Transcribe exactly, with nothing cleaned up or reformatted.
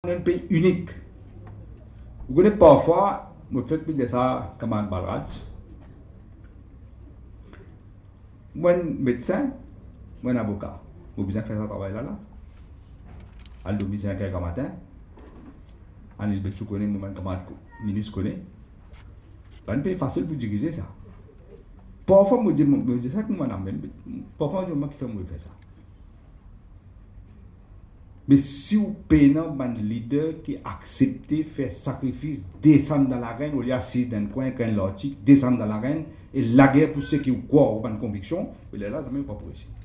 Un pays unique. Vous connaissez parfois, vous faites plus de ça comme un balade. Moi, médecin, moi, avocat. Vous besoin faire ça travail là, là. Al do besoin quelqu'un matin. An il besoin connaître, moi, comme ministre connaît. Pas un pays facile pour diriger ça. Parfois, moi, je dis ça que moi, parfois, je me fais faire ça. Mais si vous payez un leader qui accepte de faire sacrifice, descendre dans l'arène, au lieu d'assis dans un coin, qu'un logique, descendre dans l'arène, et la guerre pour ceux qui croient en conviction, il est là, ça ne pas pour ici.